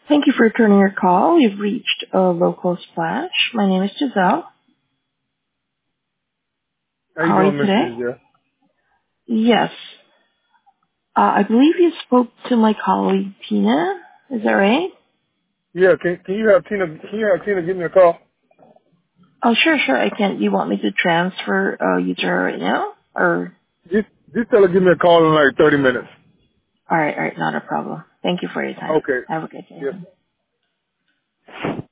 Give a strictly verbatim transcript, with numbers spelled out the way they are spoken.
Thank you for returning your call. You've reached a local splash. My name is Giselle. How you How are you doing, Mister today? Giselle? Yes. Uh, I believe you spoke to my colleague Tina. Is that right? Yeah, can can you have Tina can you have Tina give me a call? Oh, sure, sure. I can. You want me to transfer uh, you to her right now? Or Just just tell her give me a call in like thirty minutes. all right, all right, not a problem. Thank you for your time. Okay. Have a good day. Yes.